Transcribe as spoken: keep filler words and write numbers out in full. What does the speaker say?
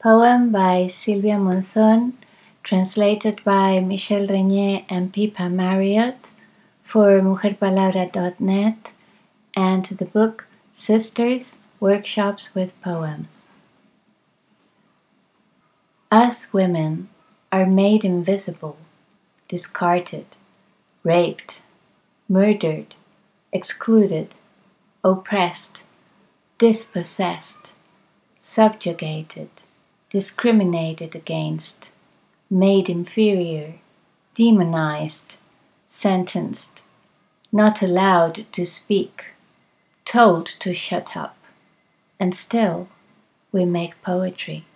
Poem by Sylvia Monzon, translated by Michelle Regnier and Pippa Marriott for mujer palabra dot net, and the book Sisters, Workshops with Poems. Us women are made invisible, discarded, raped, murdered, excluded, oppressed, dispossessed, subjugated, discriminated against, made inferior, demonized, sentenced, not allowed to speak, told to shut up, and still we make poetry.